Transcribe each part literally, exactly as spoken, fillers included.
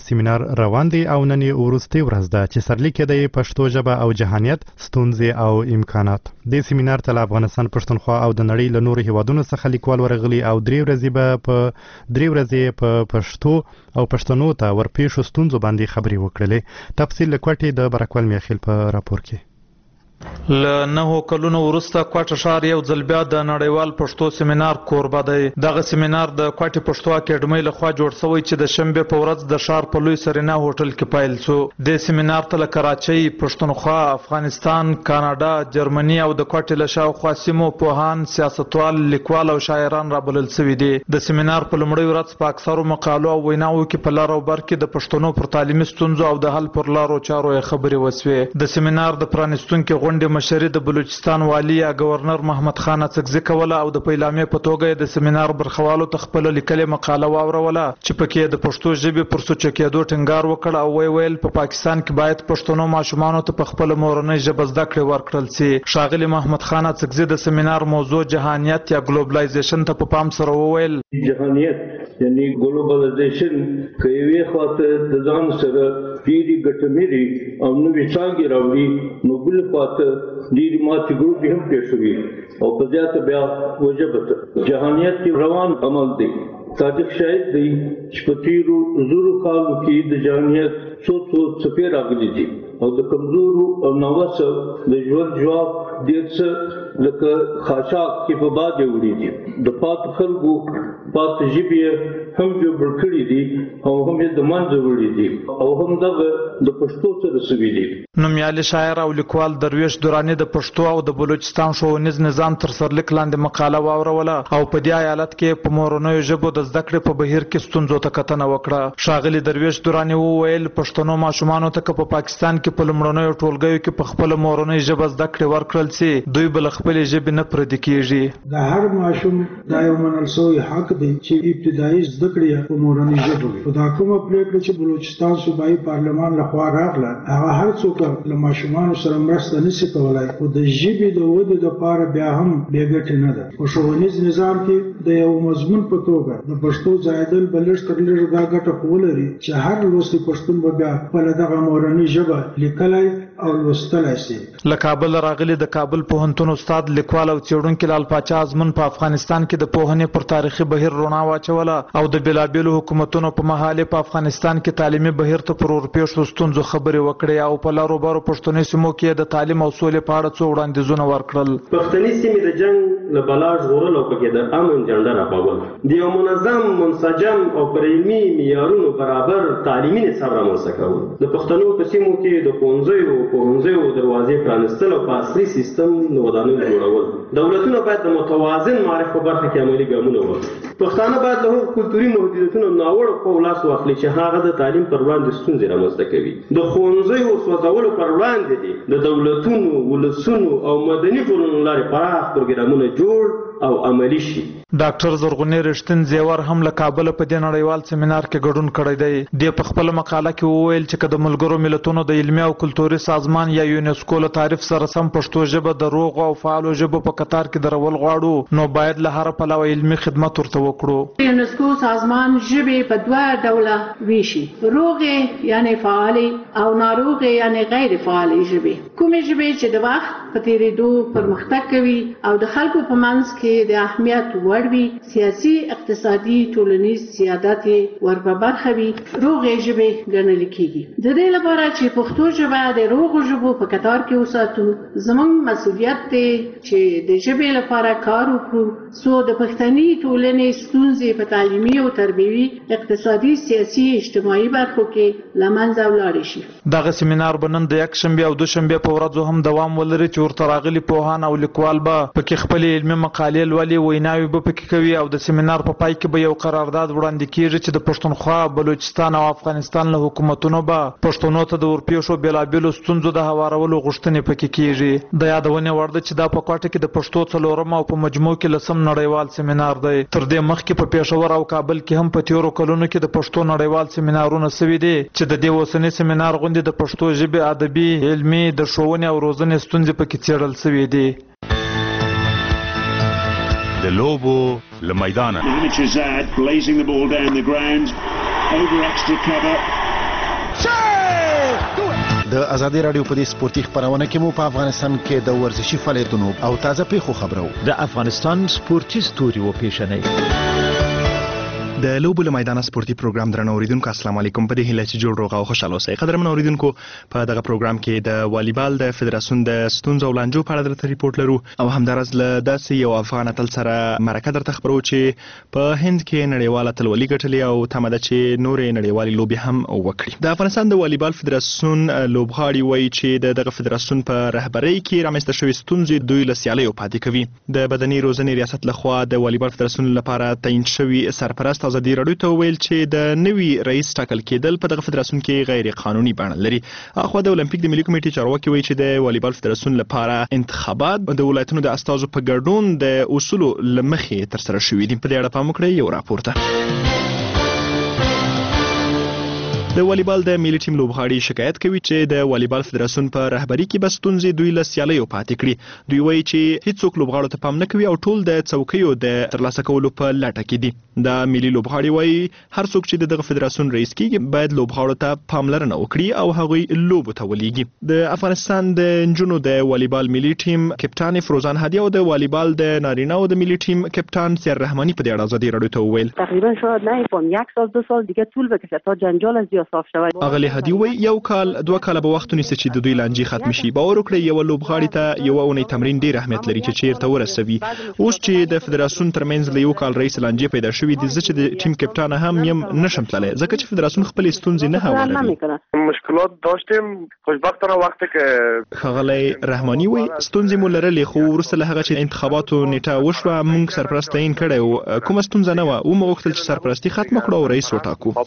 سیمینار روان دی او نن وروستۍ ورځ ده چې سرلیک یې د پښتو ژبه او جهانیت ستونزې او امکانات. د سیمینار ته افغانستان پښتونخوا او د نړۍ له نورو هیوادونو څخه لیکوال ورغلي او درې ورځې به په درې ورځې په پښتو او پښتنو ته ورپېښو ستونزو باندې خبرې وکړلې. تفصیل له کوټې د برکوال میاخیل په راپور کې. له نهو کلونو وروسته کوټه ښار یو ځل بیا د نړیوال پښتو سیمینار کوربه دی. دغه سیمینار د کوټې پښتو اکیډمۍ لخوا جوړ شوی چې د شنبې په ورځ د ښار په لوی سرینا هوټل کې پیل شو. د سیمینار ته له کراچۍ، پښتونخوا، افغانستان، کاناډا، جرمني او د کوټې له شاوخوا سیمو پوهان، سیاستوال، لیکوال او شاعران رابلل شوي دي. د سیمینار په لومړۍ ورځ په اکثرو مقالو او ویناوو کې په لر او بر کې د پښتنو پر تعلیمي ستونزو او د حل پر لارو چارو یې خبرې وسوې. د سیمینار د پرانیستونکي غونډې مشري د بلوچستان والی یا گورنر محمد خان اڅکزي کوله او د پیلامې په توګه د سیمینار برخوالو ته خپل لیکلې مقاله واوروله چې پکې د پښتو ژبې پر سوچ کېدو ټینګار وکړ او وی ویل په پاکستان کې باید پښتنو ماشومانو ته په خپل مورنۍ ژبه زده کړې ورکړل شي. ښاغلي محمد خان اڅکزي د سیمینار موضوع جهانیت یا ګلوبلایزیشن ته په پام سره وویل. جهانیت یعنی ګلوبلایزیشن که یوې خواته د ځان سره ډېرې ګټمېرې او نوې څانګې راوړي نو بلې خواته ډېرې ماتې ګروپې هم پېښوي او په زیاته بیا وژبه ته. جهانیت کې روان عمل دی. تاجک شاعر دی چې په تېرو زرو کالو کې د جهانیت څو څو څپې راغلي دي او د کمزورو او ناوسو د ژوند جواب ډېر څه لکه خاشاک کې په باد وړي دي. د پاتو خلکو پاتې ژبې هم جوړ کړي دي او هم یې د منځه وړي دي او هم دغه د پښتو سره سوي دي. نومیالي شاعر او لیکوال درویش دراني د پښتو او د بلوچستان ښوونیز نظام تر سرلیک لاندې مقاله واوروله او په دې ایالت کې په مورنیو ژبو د زده کړې په بهیر کې ستونزو ته کتنه وکړه. ښاغلي درویش دراني وویل پښتنو ماشومانو ته که په پاکستان کې په لومړنیو ټولګیو کې په خپله مورنۍ ژبه زده کړې ورکړل سي دوی به له خپلې ژبې نه پردي کېږي. د هر ماشوم دا یو منل سوی حق دی چې ابتدایي زده کړې په مورنۍ ژبه وي. خو دا کومه پرېکړه چې بلوچستان صوبایي پارلمان لخوا راغله هغه هر څوک له ماشومانو سره مرسته نشي کولای خو د ژبې د ودې دپاره بیا هم بې ګټې نه ده. په ښوونیز نظام کې د یو مضمون په توګه د پښتو ځایېدل به لږ تر لږه دا ګټه خو ولري چې هر لوستی پښتون به بیا خپله دغه مورنۍ ژبه لیکلی او لوستلی سي. له کابل راغلي د کابل پوهنتون استاد لیکوال او څېړونکي لال پاچا ازمون په افغانستان کې د پوهنې پر تاریخي بهیر رڼا واچوله او د بېلابېلو حکومتونو په مهال په افغانستان کې تعلیمي بهیر ته پر ورپېښو ستونزو خبرې وکړې او په لارو بارو پښتني سیمو کې د تعلیم او سولې په اړه څو وړاندیزونه ورکړل. پښتني سیمې د جنګ له بلا ژغورل او پکې د امن جنډه راپاول د یو منظم منسجم او پر علمي معیارونو برابر تعلیمي نصاب رامنځته کول د پښتنو په سیمو کې د ښوونځیو پوهنځیو دروازې پرانیستل او په عصري سیستم د ودانیو جوړول. دولتونه باید د متوازن معرف په برخه کې عملي ګامونه واخلي. پښتانه باید له هغو کلتوري محدودیتونو ناوړه په لاس واخلي چې هغه د تعلیم پر وړاندې ستونزې رامنځته کوي. د ښوونځیو سوځولو پر وړاندې دي د دولتونو، ولسونو او مدني ټولنو لارې پراخ پروګرامونه جوړ او عملي شي. ډاکټر زرغونې رښتین زیور هم له کابله په دې نړیوال سیمینار کې ګډون کړی دی. دې په خپله مقاله کې وویل چې که د ملګرو ملتونو د علمي او کلتوري سازمان یا یونسکو له تعریف سره سم پښتو ژبه د روغو او فعالو ژبو په قطار کې درول غواړو نو باید له هره پلوه علمي خدمت ورته وکړو. یونسکو سازمان ژبې په دوه ډوله ویشي، روغې یعنی فعالې او ناروغې یعنی غیر فعالې ژبې. کومې ژبې چې د وخت په تېرېدو پرمختګ کوي او د خلکو په منځ کې د اهمیت وړ وي، سیاسي، اقتصادي، ټولنیز سیادت یې ور په برخه وي، روغې ژبې ګڼل کېږي. د دې لپاره چې پښتو ژبه د روغو ژبو په قطار کې وساتو زموږ مسؤلیت دی چې د ژبې لپاره کار وکړو څو د پښتني ټولنې ستونزې په تعلیمي او تربیوي، اقتصادي، سیاسي، اجتماعي برخو کې له منځه ولاړې شي. دغه سیمینار به نن د یکشنبې او دوشنبې په ورځو هم دوام ولري چې ورته راغلي پوهان او لیکوال به پکې خپلې علمي مقالې لولي، ویناوې به پکې کوي او د سیمینار په پای کې به یو قرارداد وړاندې کېږي چې د پښتونخوا، بلوچستان او افغانستان له حکومتونو به پښتنو ته د ورپېښو بېلابېلو ستونزو د هوارولو غوښتنې پکې کېږي. د یادونې وړ ده چې دا په کوټه کې د پښتو څلورم او په مجموع کې لسم نړیوال سیمینار دی. تر دې مخکې په پېښور او کابل کې هم په تېرو کلونو کې د پښتو نړیوال سیمینارونه سوي دي چې د دې اوسني سیمینار غوندې د پښتو ژبې ادبي، علمي، د ښوونې او روزنې ستونزې پکې څېړل سوي دي. د لوبو له میدانه Shahzad blazing the ball down the ground over extra cover د ازادي رادیو په دې سپورتي خبرونه کې مو په افغانستان کې د ورزشي فعالیتونو او تازه پیښو خبرو د افغانستان سپورتي ستوري او پیښنې د لوبو له میدان سپورتي پروګرام درنو اوریدونکو السلام علیکم. په دې هیله چې جوړ روغ او خوشاله اوسئ. قدرمن اوریدونکو په دغه پروګرام کې د والیبال د فدراسیون د ستونزو او لانجو په اړه درته ریپورت لرو او همدارس له داسې یو افغان اتل سره مرکه درته خبرو چې په هند کې نړیواله اتلولي ګټلې او تمه ده چې نورې نړیوالې لوبې هم وکړي. د افغانستان د والیبال فدراسیون لوبغاړي وایي چې د دغه فدراسیون په رهبرۍ کې رامنځته شوې ستونزې دوی له سیالیو پاتې کوي. د بدني روزنې ریاست لخوا د والیبال فدراسیون لپاره تعیین شوی سرپرست ازادي رادیو ته ویل چې د نوي رئیس ټاکل کېدل په دغه فدراسیون کې غیر قانوني بڼه لري. اخوا د اولمپیک د ملي کمیټې چارواکي وایي چې د والیبال فدراسیون لپاره انتخابات د ولایتونو د استازو په ګډون د اصولو له مخې ترسره شوي دي. په دې اړه پام وکړئ یو راپور ته. د والیبال د ملي ټیم لوبغاړي شکایت کوي چې د والیبال فدراسیون په رهبرۍ کې به ستونزې دوی له سیالیو پاتې کړي. دوی وایي چې هیڅوک لوبغاړو ته پام نه کوي او ټول د څوکیو د ترلاسه کولو په لټه کې دي. د ملي لوبغاړي وایي هر څوک چې دغه فدراسیون رئیس کیږي باید لوبغاړو ته پاملرنه وکړي او هغوی لوبو ته ولېږي. د افغانستان د نجونو د والیبال ملي ټیم کپټان فروزان هادي او د والیبال د نارینه‌و د ملي ټیم کپټان سیر رحماني په دې اړه ازادي رادیو ته وویل تقریبا شاید نه پام یک سال دو سال دیگه طول بکشه تا جنجال از صاف شود. اغلی هدی وی یو کال دوه کاله به وخت ونیسي چې د دوی لانجې ختم شي. باور وکړئ یو لوبغاړي ته یو اونۍ تمرین ډیر اهمیت لري چې چیرته ورسوي. اوس چې د فدراسیون ترمنځ له یو کال رئیس لانجې پیدا شوې دي زه چې د ټیم کپټان هم یم نشم تللی ځکه چې فدراسیون خپل ستونزې نه هواروي. مشکلات داشتیم خوشبختانه وقتی که خغلی رحمانی وی ستونزې مو لرلې خو وروسته له هغه چې انتخاباتو نیټه وشوه موږ سرپرست تعیین کړی و. کومه ستونزه نه وه. ومو غوښتل چې سرپرستي ختمه کړو او رئیس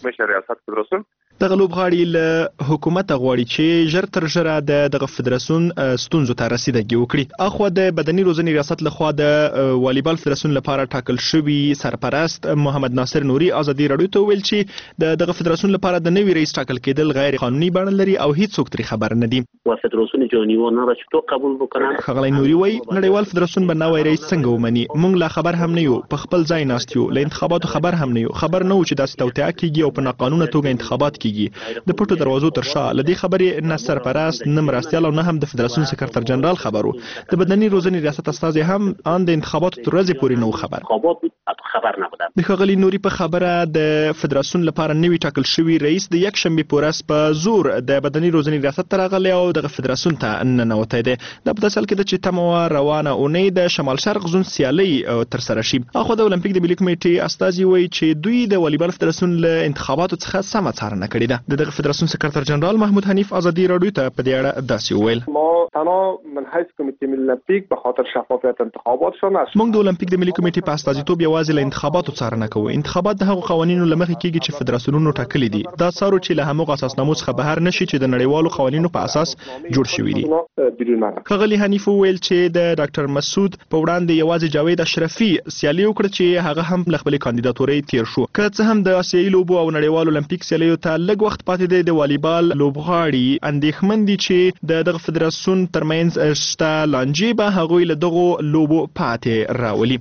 وټاکو. دغه لوبغاړي له حکومت غواړي چې ژر تر ژره د دغه فدراسیون ستونزو ته رسیدګي وکړي. اخوا د بدني روزنې ریاست لخوا د والیبال فدراسیون لپاره ټاکل شوی سرپرست محمد ناصر نوري ازادي رادیو ته ویل چې د دغه فدراسیون لپاره د نوي رئیس ټاکل کېدل غیر قانوني بڼه لري او هیڅوک ترې خبر نه دي. فدراسیون جهاني و نه راځي قبول وکړي. خغلی نوري وایي نړیوال فدراسیون به نوی رئیس څنګه ومني. موږ لا خبر هم نه یو په خپل ځای ناست یو له انتخاباتو خبر هم نه یو خبر نه و چې داسې توطئه کیږي او په ناقانونه توګه انتخابات کیږي. د پټو دروازو تر شا لدی خبرې نه سرپرست نه مرستیال او نه هم د فدراسیون سکرټر جنرال خبرو. د بدني روزنې ریاست استاد هم ان د انتخاباتو تر ورځې پورې نه خبر خبر نه بودم. د خغلی نوري په خبره د فدراسیون لپاره نوی ټاکل شوی رئیس د یک شنبه پورس په زور د بدني روزنې ریاست ته راغلی او د فدراسیون ته ننوتی دی. د په داسې حال کې د چې تمه روانه اونۍ د شمال شرق زون سیالي تر سره شي. اخو د اولمپیک د ملي کمیټې استازي وایي چې دوی د والیبال فدراسیون له انتخاباتو څخه سمه څارنه کړې ده. دغه فدراسیون سکرټر جنرال محمود حنیف ازادي رادیو ته په دې اړه داسې وویل ما تنها من حیث کمیته ملی المپیک به خاطر شفافیت انتخاباتشان است. موږ د اولمپیک د ملي کمیټې په استازیتوب یوازې له انتخاباتو څارنه کوو. انتخابات د هغو قوانینو له مخې کیږي چې فدراسیونونو ټاکلي دي. دا څارو چې له همغه اساسنامو څخه بهر نشي چې د نړیوالو قوانینو په اساس جوړ شوي دي. خغلی حنیف وویل چې د ډاکټر مسعود په وړاندې یوازې جاوید اشرفي سیالي وکړه چې هغه هم له خپلې کاندیداتورۍ تیر شو. که څه هم د آسیایي لوبو او نړیوالو اولمپیک سیالیو ته لږ وخت پاتې دی د والیبال لوبغاړي اندېښمن دي چې د دغه فدراسیون ترمنځ شته لانجې به هغوی له دغو لوبو پاتې راولي.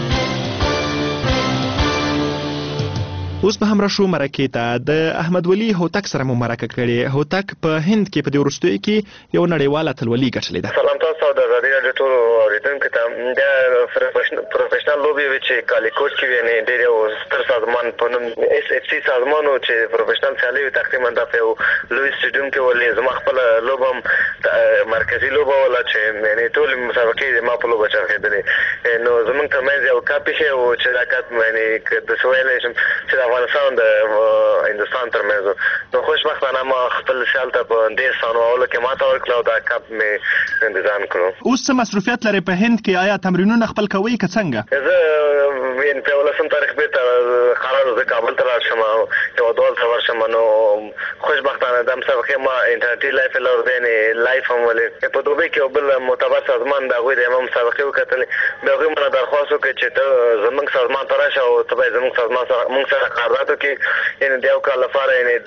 اوس به هم راشو مرکې ته. د احمد ولی هوتک سره مو مرکه کړې. هوتک په هند کې په دې وروستیو کې یو نړیواله اتلولي ګټلې ده. سلام تاسو د ازادي رادیو ټولو اوریدونکو ته. د پروفیشنل لوبي چې کالیکوټ کې ویني ډېر یو ستر سازمان په نوم اس اف سی سازمان او چې پروفیشنل سیالي تقریبا د یو لوی سټیډیوم کې ولې زما خپل لوبم مرکزی لوبه ولا چې یعنی ټول مسابقې ما په لوبه چرخېدلې. نو زمونږ ترمنځ یو کاپي شي او چې دا کات یعنی د سویلې چې افغانستان د هندستان ترمنځ. نو خوشبختانه ما خپل سیال ته په ډېر سانو اول کې ماته ورکړه او دا کپ مې انتظام کړو. اوس څه مصروفیت لري په هند کې؟ آیا تمرینونه خپل کوي که څنګه؟ زه وین په ولسم تاریخ به تر قرار زه کابل ته راشم یو ډول ته ورشم. نو خوشبختانه د مسابقې ما انټرنیټي لایف لور دی نه لایف هم ولې په دوبه کې بل معتبر سازمان دا غوې د امام مسابقې وکړلې. به غوې مله درخواست وکړ چې ته زمونږ سازمان ته راشه او ته به زمونږ سازمان سره موږ سره قرارداد وکړي. یعنی د یو کال لپاره یعنی درې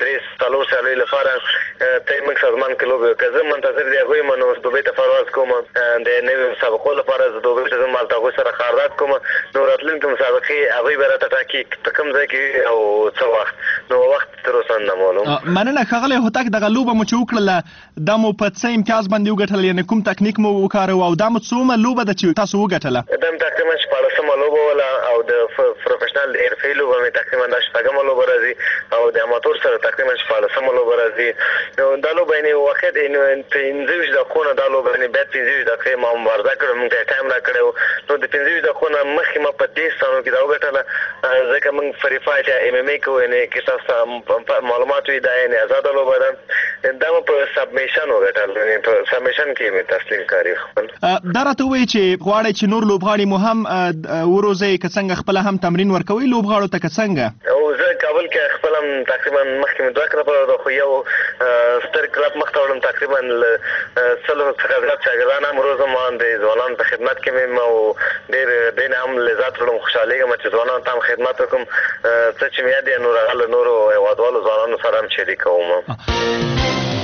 څلور سیالیو لپاره تیمک سازمان کې لوبې که زه منتظر دی هغوی منو دوبۍ ته پرواز کوم د نویو مسابقو لپاره زه دوبۍ ته ځم هلته هغوی سره قرارداد کوم نو راتلونکې مسابقې هغوی به راته ټاکي په کوم ځای کې او څه وخت نو وخت تر اوسه نه معلوم. مننه ښاغلی هوتک دغه لوبه مو چې وکړله دا مو په څه امتیاز باندې وګټله یعنې کوم تکنیک مو وکاروه او دا مو څومره لوبه ده چې تاسو وګټله؟ دا مې تقریبا شپاړسمه لوبه وله او د پروفیشنل د حرفې لوبه مې تقریبا دا شپږمه لوبه راځي او د اماتور سره تقریبا شپاړسمه لوبه راځي. نو دا لوبه یعنې وخت پنځه ویشت دقیقو نه دا لوبه یعنې باید پنځه ویشت دقیقې ما مبارزه کړې موږ ته ټایم راکړی و نو د پنځه ویشت دقیقو نه مخکې ما په دې ثانیو کې دا وګټله ځکه موږ فري فایټ یا ایم ایم ای کوو یعنې که تاسو معلومات وي دا یعنې ازاده لوبه ده دا مو په سبمیشن وګټل یعنې په سبمیشن کې مې تسلیم کاري خپل. دا راته ووایي چې غواړئ چې نور لوبغاړي مو هم وروزئ که څنګه خپله هم تمرین ورکوئ لوبغاړو ته که څنګه؟ او زه کابل کې خپل هم تقریبا مخکې مې دوه کلبه ده خو یو ستر کلب مخ ته وړم تقریبا څلورو څخه زیات شاګردان هم روزم د ځوانانو په خدمت کې مې او ډېر دې نه هم لذت وړم خوشحالېږم چې ځوانانو ته هم خدمت وکړم څه چې مې یاد یې نور هغه له نورو هېوادوالو ځوانانو سره هم شریکوم.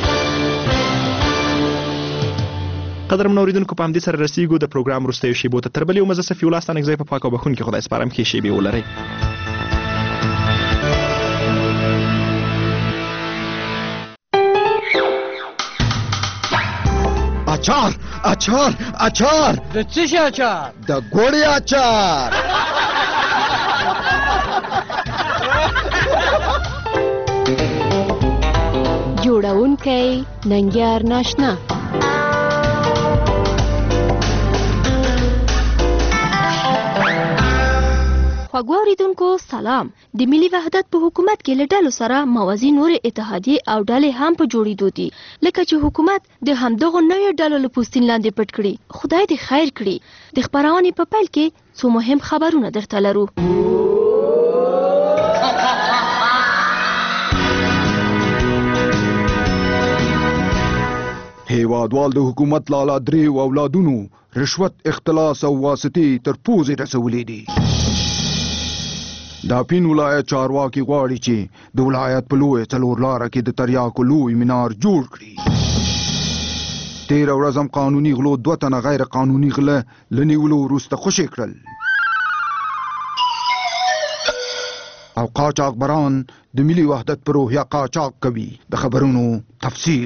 قدرمن اوریدونکو په همدې سره رسیږو د پروګرام وروستیو شیبو ته تر بلې ومزه صفي الله ستانکزی په پاک او بخښونکي خدای سپارم ښې شیبې ولرئ. اچار اچار اچار د څه شي اچار؟ د ګوړې اچار. جوړونکی ننګیار ناشنا. خوږو اوریدونکو سلام. د ملي وحدت په حکومت کې له ډلو سره موازي نورې اتحادیې او ډلې هم په جوړېدو دي لکه چې حکومت د همدغو نویو ډلو له پوستین لاندې پټ کړي. خدای دې خیر کړي. د خپرونې په پیل کې څو مهم خبرونه درته لرو. هیوادوال د حکومت لالا دریو اولادونو رشوت اختلاس او واسطې تر پوزې رسولې دي. دا پین ولایت چارواکي غواړي چې د ولایت په لویه څلور لاره کې د تریاکو لوی مینار جوړ کړي. تېره ورځ هم قانوني غلو دوه تنه غیر قانوني غله له نیولو وروسته خوشي کړل او قاچاقبران د ملي وحدت په روحیه قاچاق کوي. د خبرونو تفصیل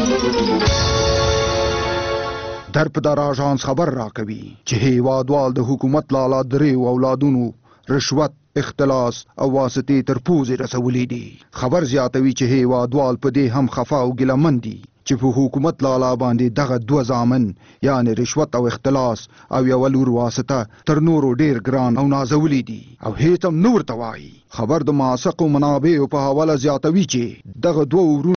در په دار آژانس خبر راکوي چې هیوادوال د حکومت لالا دریو اولادونو رشوت اختلاس او واسطې تر پوزې رسولې دي. خبر زیاتوي چې هیوادوال په دې هم خفا او ګیلهمن دي چې په حکومت لالا باندې دغه دوه زامن یعنې رشوت او اختلاس او یوه لور واسطه تر نورو ډیر ګران او نازولي دي او هیڅ هم نه ورته وایي. خبر د معاصقو منابعو په حواله زیاتوي چې دغه دوه